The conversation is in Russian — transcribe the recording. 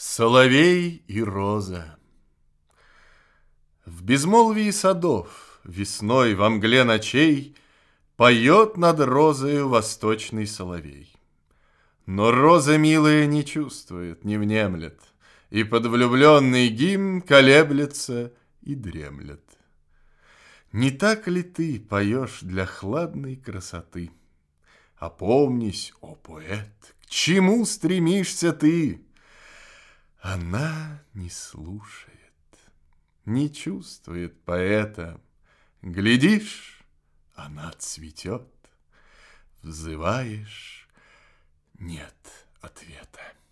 Соловей и роза. В безмолвии садов весной во мгле ночей Поет над розою восточный соловей. Но роза милая не чувствует, не внемлет, И под влюбленный гимн колеблется и дремлет. Не так ли ты поешь для хладной красоты? Опомнись, о поэт, к чему стремишься ты? Она не слушает, не чувствует поэта. Глядишь, она цветет, взываешь, нет ответа.